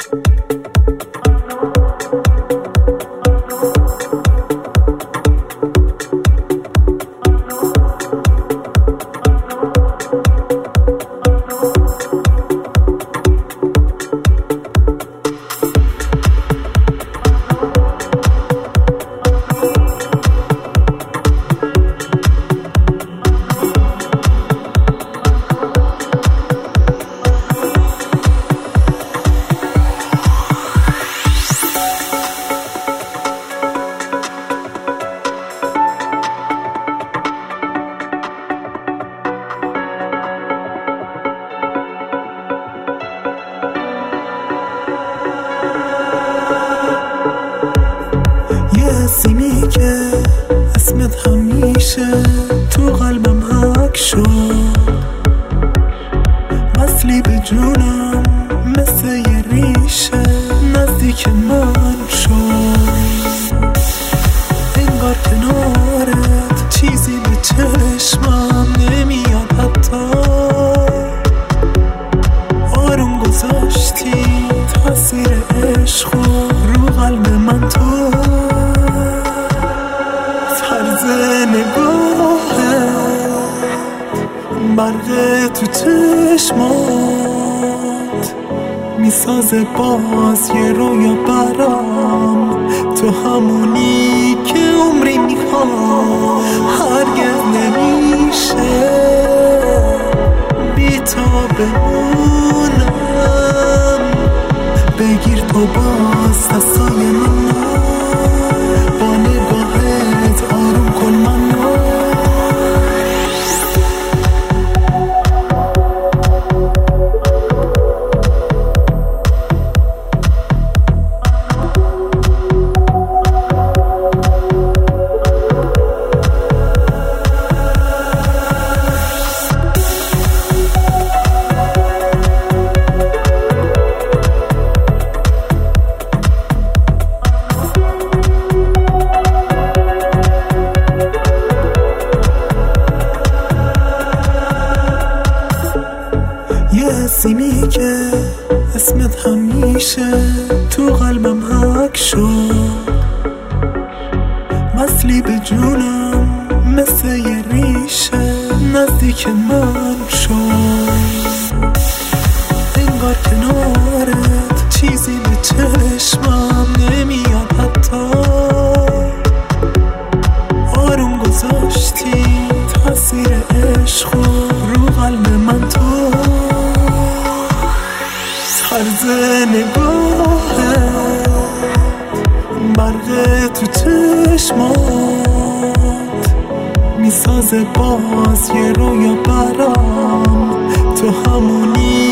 حسینی که اسمت همیشه تو قلبم حک شد، وصلی به جونم مثل یه ریشه نزدیک من شد. انگار کنارت چیزی به چشمم نمیاد، حتی آروم گذاشتی تاثیر عشق رو قلب من. تو طرز نگاهت برق تو چشمات میسازه باز یه رویا برام. تو همونی که عمری میخوام، هرگز نمیشه بی تو بمونم. بگیر تو باز دستای من، با نگاهت آروم کن من. یه حسینی که اسمت همیشه تو قلبم حک شد، وصلی به جونم مثل یه ریشه نزدیک من شد. انگار کنارت چیزی به چشمم نمیاد، حتی آروم گذاشتی تاثیر عشق رو قلب من. تو طرز نگاهت برق تو چشمات میسازه باز یه رویا برام. تو همونی